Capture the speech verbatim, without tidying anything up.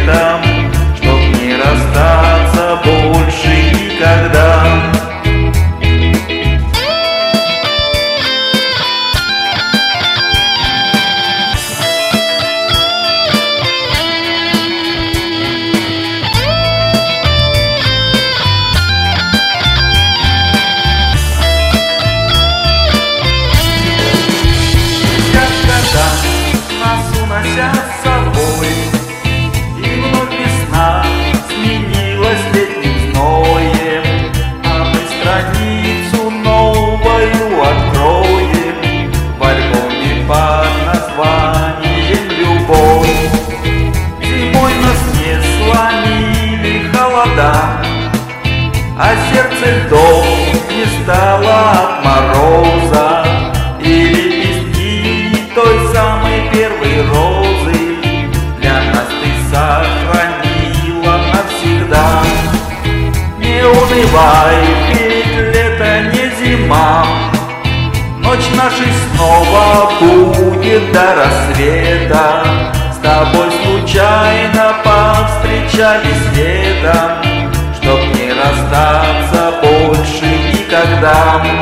светом, чтоб не расстаться больше никогда. Нас уносят с собой, и вновь весна сменилась летним зноем, а мы страницу новую откроем в альбоме под названием «Любовь». Зимой нас не сломили холода, а сердце льдом не стало от мороза, и лепестки той самой первой розы для нас ты сохранила навсегда. Не унывай, ведь лето не зима, ночь наша снова будет до рассвета. С тобой случайно повстречались летом, чтоб не расстаться больше никогда.